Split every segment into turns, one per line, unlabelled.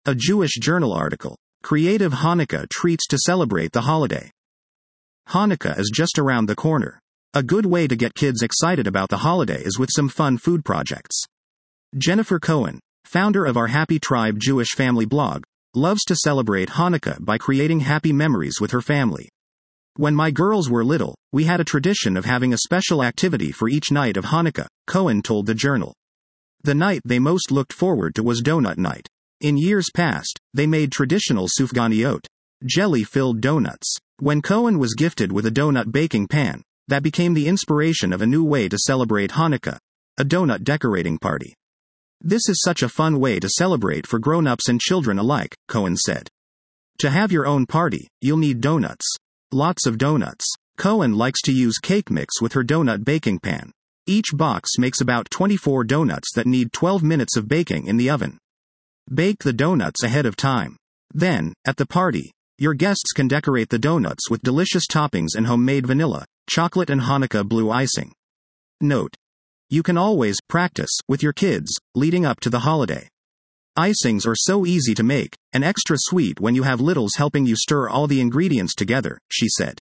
A Jewish Journal article. Creative Hanukkah treats to celebrate the holiday. Hanukkah is just around the corner. A good way to get kids excited about the holiday is with some fun food projects. Jennifer Cohen, founder of our Happy Tribe Jewish family blog, loves to celebrate Hanukkah by creating happy memories with her family. When my girls were little, we had a tradition of having a special activity for each night of Hanukkah, Cohen told the Journal. The night they most looked forward to was donut night. In years past, they made traditional sufganiyot, jelly-filled donuts. When Cohen was gifted with a donut baking pan, that became the inspiration of a new way to celebrate Hanukkah, a donut decorating party. This is such a fun way to celebrate for grown-ups and children alike, Cohen said. To have your own party, you'll need donuts. Lots of donuts. Cohen likes to use cake mix with her donut baking pan. Each box makes about 24 donuts that need 12 minutes of baking in the oven. Bake the donuts ahead of time. Then, at the party, your guests can decorate the donuts with delicious toppings and homemade vanilla, chocolate and Hanukkah blue icing. Note: you can always practice with your kids leading up to the holiday. Icings are so easy to make, and extra sweet when you have littles helping you stir all the ingredients together, she said.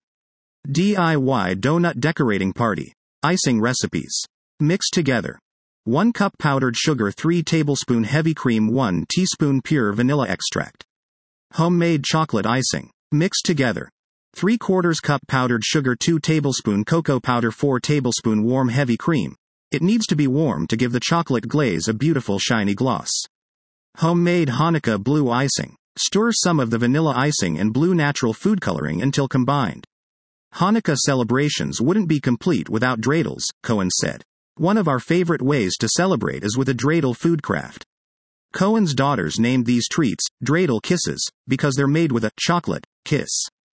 DIY donut decorating party. Icing recipes. Mix together. 1 cup powdered sugar, 3 tablespoon heavy cream, 1 teaspoon pure vanilla extract. Homemade chocolate icing. Mix together. 3/4 cup powdered sugar, 2 tablespoon cocoa powder, 4 tablespoon warm heavy cream. It needs to be warm to give the chocolate glaze a beautiful shiny gloss. Homemade Hanukkah blue icing. Stir some of the vanilla icing and blue natural food coloring until combined. Hanukkah celebrations wouldn't be complete without dreidels, Cohen said. One of our favorite ways to celebrate is with a dreidel food craft. Cohen's daughters named these treats dreidel kisses because they're made with a chocolate kiss.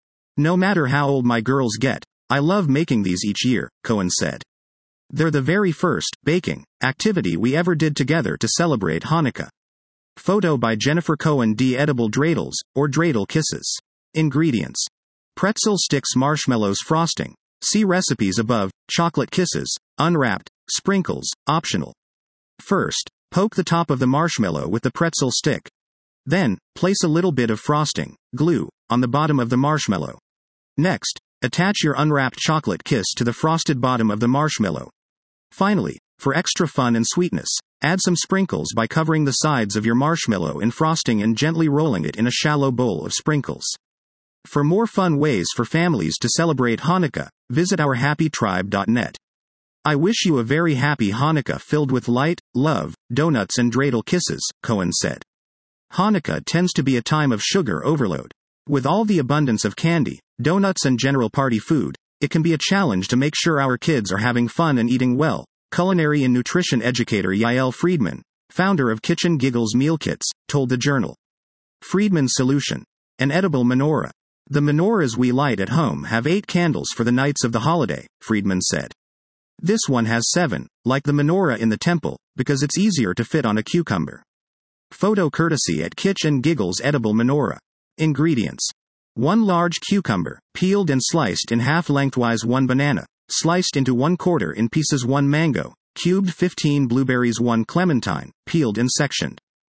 No matter how old my girls get, I love making these each year, Cohen said. They're the very first baking activity we ever did together to celebrate Hanukkah. Photo by Jennifer Cohen. Edible dreidels, or dreidel kisses. Ingredients: pretzel sticks, marshmallows, frosting. See recipes above. Chocolate kisses, unwrapped, sprinkles, optional. First, poke the top of the marshmallow with the pretzel stick. Then, place a little bit of frosting, glue, on the bottom of the marshmallow. Next, attach your unwrapped chocolate kiss to the frosted bottom of the marshmallow. Finally, for extra fun and sweetness, add some sprinkles by covering the sides of your marshmallow in frosting and gently rolling it in a shallow bowl of sprinkles. For more fun ways for families to celebrate Hanukkah, visit ourhappytribe.net. I wish you a very happy Hanukkah filled with light, love, donuts and dreidel kisses, Cohen said. Hanukkah tends to be a time of sugar overload. With all the abundance of candy, donuts and general party food, it can be a challenge to make sure our kids are having fun and eating well, culinary and nutrition educator Yael Friedman, founder of Kitchen Giggles Meal Kits, told the Journal. Friedman's solution: an edible menorah. The menorahs we light at home have 8 candles for the nights of the holiday, Friedman said. This one has 7, like the menorah in the temple, because it's easier to fit on a cucumber. Photo courtesy at Kitchen Giggles edible menorah. Ingredients: 1 large cucumber, peeled and sliced in half lengthwise, 1 banana, sliced into 1/4 in pieces, 1 mango, cubed, 15 blueberries, 1 clementine, peeled and sectioned.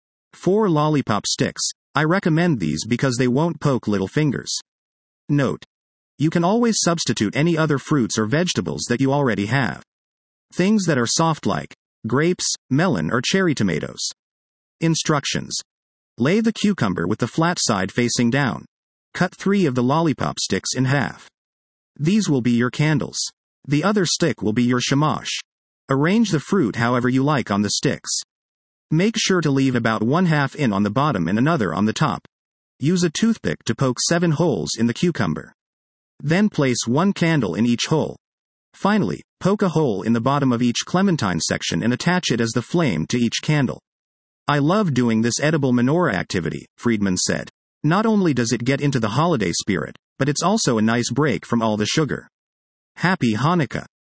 4 lollipop sticks. I recommend these because they won't poke little fingers. Note: you can always substitute any other fruits or vegetables that you already have. Things that are soft like grapes, melon or cherry tomatoes. Instructions: lay the cucumber with the flat side facing down. Cut 3 of the lollipop sticks in half. These will be your candles. The other stick will be your shamash. Arrange the fruit however you like on the sticks. Make sure to leave about 1/2 in on the bottom and another on the top. Use a toothpick to poke 7 holes in the cucumber. Then place 1 candle in each hole. Finally, poke a hole in the bottom of each clementine section and attach it as the flame to each candle. I love doing this edible menorah activity, Friedman said. Not only does it get into the holiday spirit, but it's also a nice break from all the sugar. Happy Hanukkah.